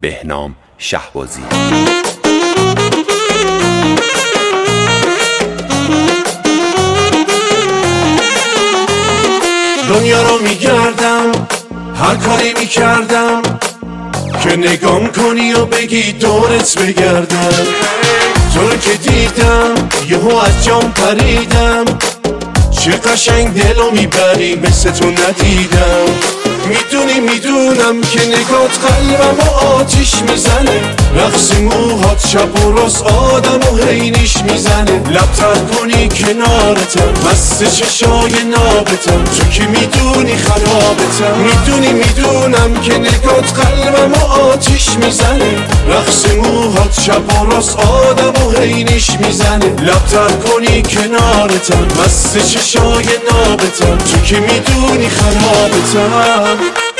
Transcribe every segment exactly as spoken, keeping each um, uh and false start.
بهنام شهبازی. دنیا رو میگردم، هر کاری میکردم که نگام کنی و بگی دورت بگردم. تو رو که دیدم یهو از جام پریدم، چه قشنگ دلو میبری مثل تو ندیدم. میدونی میدونم که نگات قلبم و آتیش میزنه، رقص موهات شب و راست آدم و حیریش میزنه. لبتر کنی کنارتم، مست چشای نابتم، تو که میدونی خرابتم. میدونی میدونم که نگات قلبم و آتیش میزنه، رقص موهات شب و راست آدم و حیریش میزنه. لبتر کنی کنارتم، مست چشای نابتم، تو که میدونی خرابتم.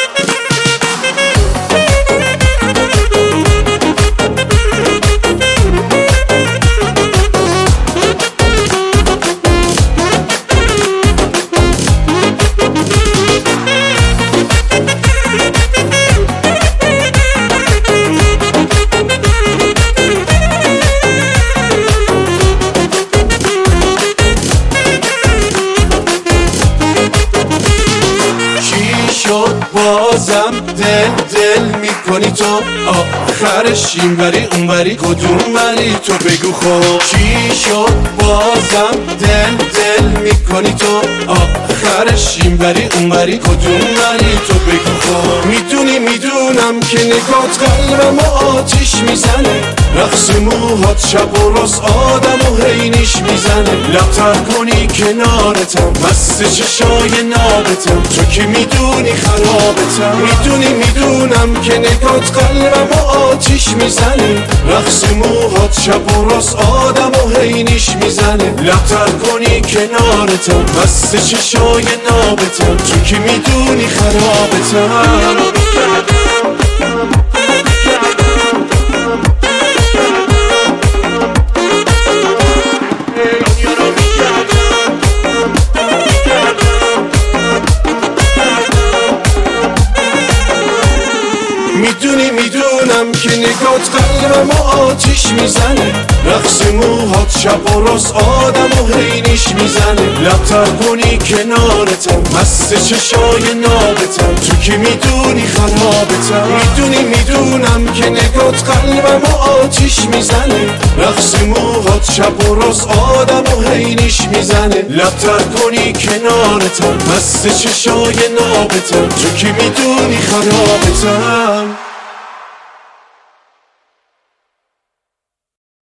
بازم دل دل میکنی تو، آخرش این وری اون وری کدوم وری تو بگو خب. چی شد بازم دل دل میکنی تو، آخرش این وری اون وری کدوم وری تو بگو خب. میدونی میدونم که نگات قلبم و آتیش میزنه، رقص موهات شب و راست آدم و حیریش میزنه. لبتر کنی کنارتم، مست چشای نابتم، تو که میدونی خرابتم. میدونی میدونم که نگات قلبم و آتیش میزنه، رقص موهات شب و راست آدم و حیریش میزنه. لبتر کنی کنارتم، مست چشای نابتم، تو که میدونی خرابتم. میدونی میدونم که نگات قلبم و آتیش میزنه، رقص موهات شب و راست آدم و حیریش میزنه. لبتر کنی کنارتم، مست چشای نابتم، تو که میدونی خرابتم. میدونی میدونم که نگات قلبم و آتیش میزنه، رقص موهات شب و راست آدم و حیریش میزنه. لبتر کنی کنارتم، مست چشای نابتم، تو که میدونی خرابتم.